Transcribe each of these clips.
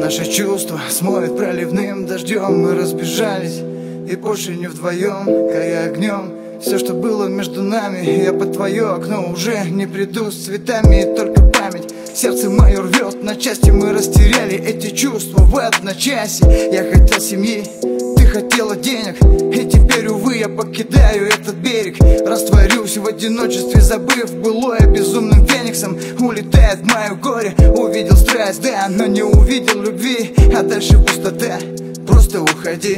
наши чувства смоет проливным дождем. Мы разбежались и больше не вдвоем, горя огнем. Все, что было между нами, я под твое окно уже не приду с цветами, и только память сердце мое рвет на части. Мы растеряли эти чувства в одночасье. Я хотел семьи, ты хотела денег, и теперь, увы, я покидаю этот берег. Растворюсь в одиночестве, забыв былое, безумным фениксом улетает в мое горе. Увидел страсть, да, но не увидел любви, а дальше пустота. Просто уходи,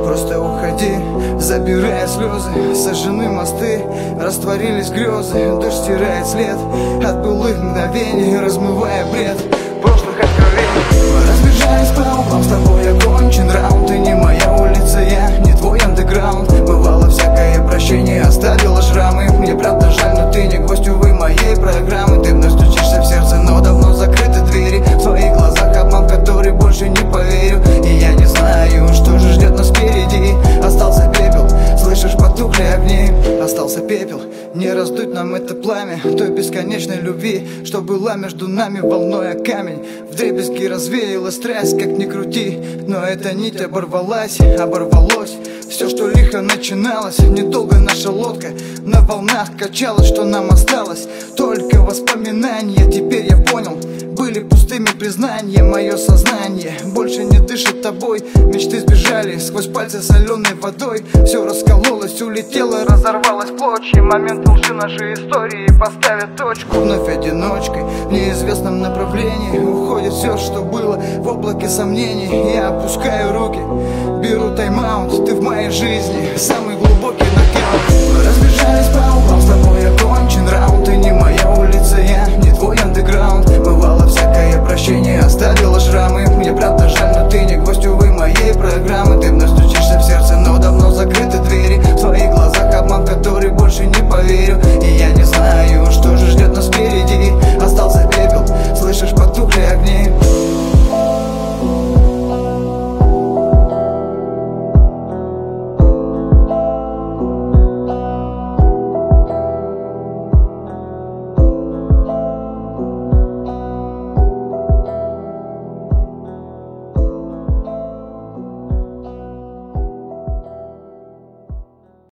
забирая слезы, сожжены мосты, растворились грезы. Дождь стирает след от былых мгновений, размывая бред прошлых откровений. Мы разбежались по углам, с тобой окончен раунд. Ты не моя улица, я не твой андеграунд. Бывало всякое, прощение оставило шрамы. Мне правда жаль, но ты не гость, увы, моей программы. Ты вновь стучишься в сердце, но давно закрыты двери. В твоих глазах обман, который больше не поверю. И я не знаю, что же ждет нас впереди. Остался пепел, слышишь, потухли огни. Остался пепел, не раздуть нам это пламя той бесконечной любви, что была между нами волной о камень. Вдребезги развеялась страсть, как ни крути, но эта нить оборвалась, оборвалось все, что лихо начиналось. Недолго наша лодка на волнах качалась, что нам осталось только воспоминания. Теперь я понял, были пустыми признания. Мое сознание больше не дышит тобой. Мечты сбежали сквозь пальцы соленой водой. Все раскололось, улетело, разорвалось в клочья. Моменты лжи нашей истории поставят точку. Вновь одиночкой в неизвестном направлении уходит все, что было в облаке сомнений. Я опускаю руки, беру тайм-аут. Ты в моей жизни самый глубокий нокаут. Мы разбежались по углам, с тобой окончен раунд. Ты не моя улица, я не твой андеграунд. Бывало всякое, прощение оставило шрам.